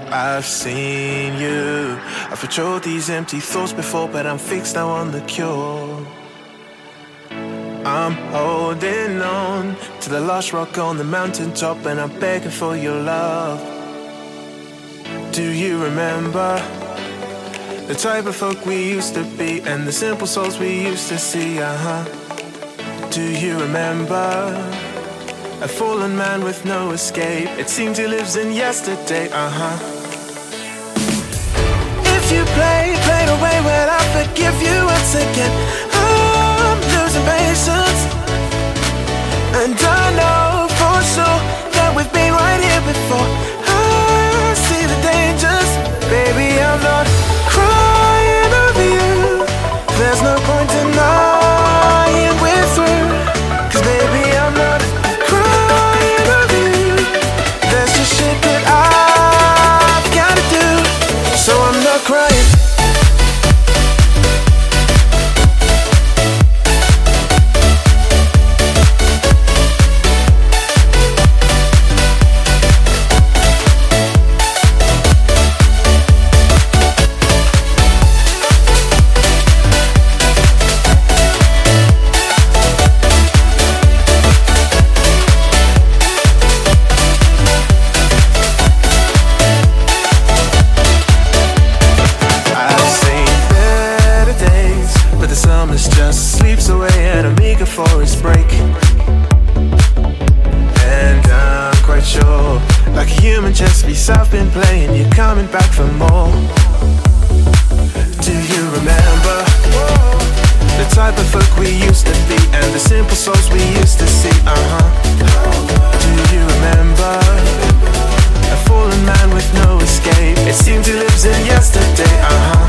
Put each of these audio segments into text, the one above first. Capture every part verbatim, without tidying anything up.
I've seen you. I've patrolled these empty thoughts before, but I'm fixed now on the cure. I'm holding on to the last rock on the mountaintop, and I'm begging for your love. Do you remember the type of folk we used to be, and the simple souls we used to see? Uh-huh. Do you remember a fallen man with no escape? It seems he lives in yesterday. Uh-huh. If you play, play the way, well, I forgive you once again. I'm losing patience, and I know for sure that we've been right here before. I see the dangers, baby, I'm not crying over you. There's no point denying we're through, 'cause baby, I'm not crying over you. There's just shit that I've gotta do, so I'm not crying. For his break, and I'm quite sure, like a human chess piece I've been playing, you're coming back for more. Do you remember the type of folk we used to be, and the simple souls we used to see? Uh-huh. Do you remember a fallen man with no escape? It seems he lives in yesterday. Uh-huh.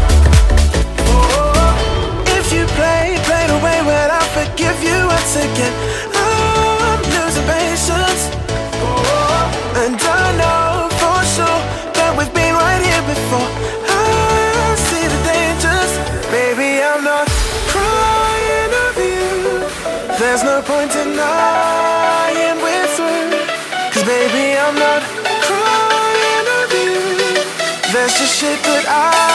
If you play, play the way, well, I forgive you once again. I'm losing patience, and I know for sure that we've been right here before. I see the dangers, baby, I'm not crying over you. There's no point denying we're through, 'cause baby, I'm not crying over you. There's just shit that I